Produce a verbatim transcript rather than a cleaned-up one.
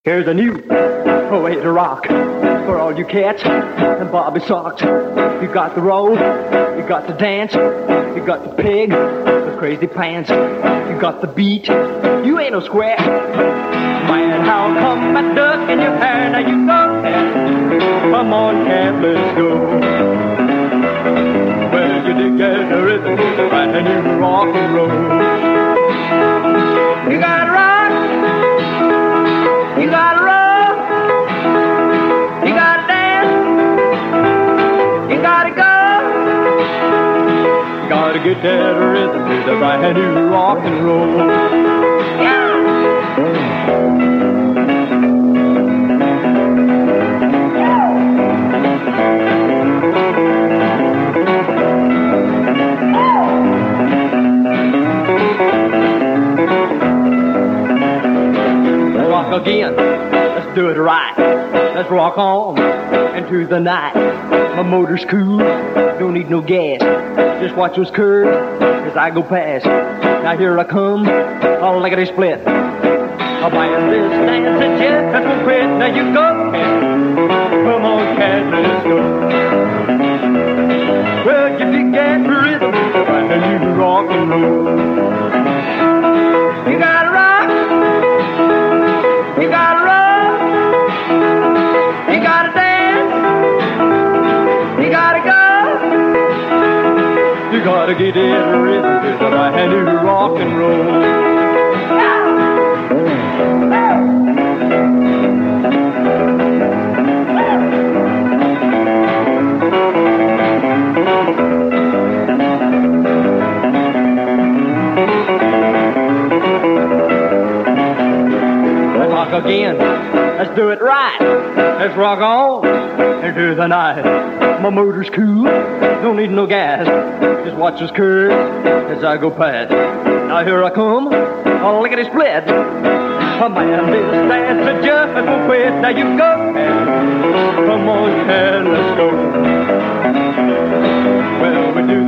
Here's a new way to rock for all you cats and Bobby socks. You got the roll, you got the dance, you got the pig with crazy pants. You got the beat, you ain't no square. Man, how come that duck in your hair? Now you got that. Come on, cat, let's go. Well, you dig that the rhythm and you rock and roll. You got rock. You gotta roll, you gotta dance, you gotta go. You gotta get that rhythm to the brand new rock and roll. Yeah. Rock again, let's do it right. Let's rock on into the night. My motor's cool, don't need no gas. Just watch those curves as I go past. Now here I come, all lickety split. I'll buy this dance and jet, that's what quit. Now you go, come on cat, let's go. Well, you dig that rhythm, and you rock and roll. You gotta rock. You gotta roll, you gotta dance, you gotta go. You gotta get in the rhythm to the brand new rock and roll. Again, let's do it right. Let's rock on into the night. My motor's cool, don't need no gas. Just watch us curve as I go past. Now here I come, all lickety split. Oh man, this dance is just as we'll quit. Now you go, come on, cat, let's go. Well, we do